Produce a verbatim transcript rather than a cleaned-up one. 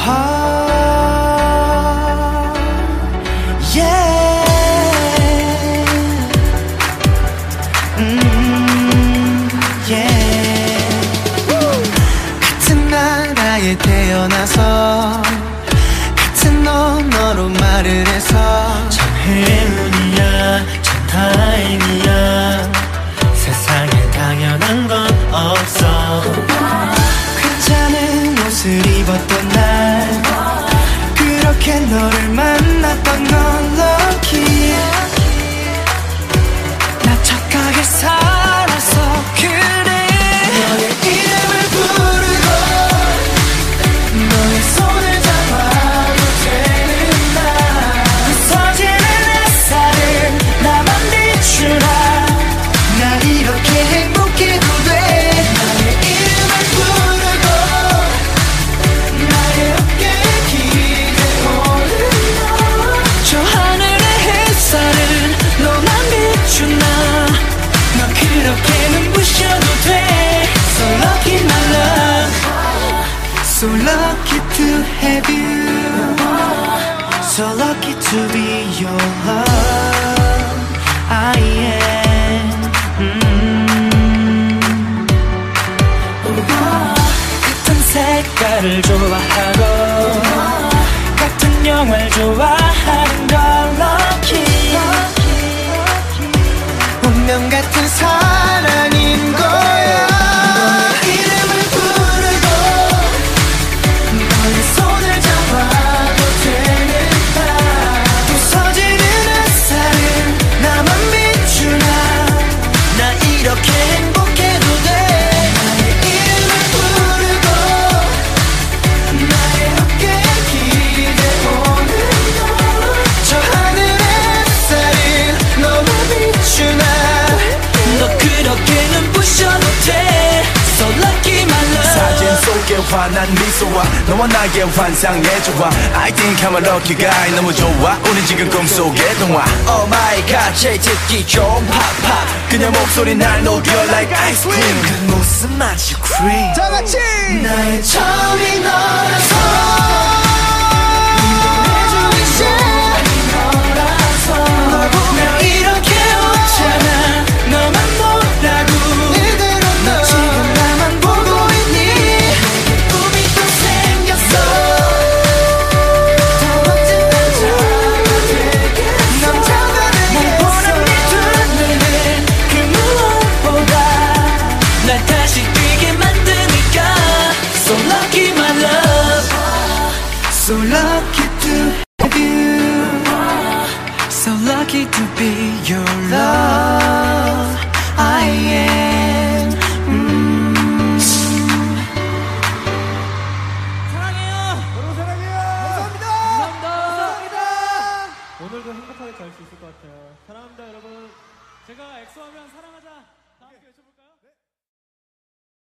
같은 나라에 태어나서 같은 언어로 말을 해서 참 행운이야, 참 다행이야. 세상에 당연한 건 없어. 괜찮은 옷을 입었던 날, 그렇게 너를 만났던 넌 lucky. 나 착하게 살아서 그래. 너의 이름을 부르고 너의 손을 잡아도 되는 날, 부서지는 햇살을 나만 비추라. 날 이렇게 행복해도 돼. 너의 이름을 부르고 나의 어깨에 기대오는 너, 저 하늘의 햇살을 너만 비추나. 너 그렇게 눈부셔도 돼. So lucky my love, so lucky to have you, so lucky to be your love. I am. 음. 같은 색깔을 좋아하고 같은 영화를 좋아하는 걸 lucky. 운명 같은 사랑인 거야. 너의 이름을 부르고 너의 손을 잡아도 되는 날, 부서지는 햇살을 나만 비추나. 나 이렇게 행복해도 돼. 나의 이름을 부르고 나의 어깨에 기대오는 너, 저 하늘의 햇살을 너만 비추나. 너 그렇게 눈부셔도 돼. So lucky my love. 사진 속에 환한 미소와 너와 나의 환상의 조화. I think I'm a lucky guy. 너무 좋아. 우린 지금 꿈속의 동화. Oh my god, 제일 듣기 좋은 팝팝. 그녀 목소리 날 녹여 like ice cream. 그 모습 마치 cream. 다 같이. 나의 처음이 너라서, 널 보며 이렇게 웃잖아. 너만 보라고. 너 지금 나만 보고 있니? 꿈이 또 생겼어. 더 멋진 남자가 되게. 남자가 되겠어. 보는 네 두 눈은 그 무엇보다 날 다시 뛰게 만드니까. So lucky my love, so lucky to have you, so lucky to be your love. I am. 음. 사랑해요. 여러분 사랑해요. 감사합니다. 감사합니다. 감사합니다. 오늘도 행복하게 잘 수 있을 것 같아요. 사랑합니다, 여러분. 제가 엑소하면 사랑하자. 다 함께 외쳐볼까요?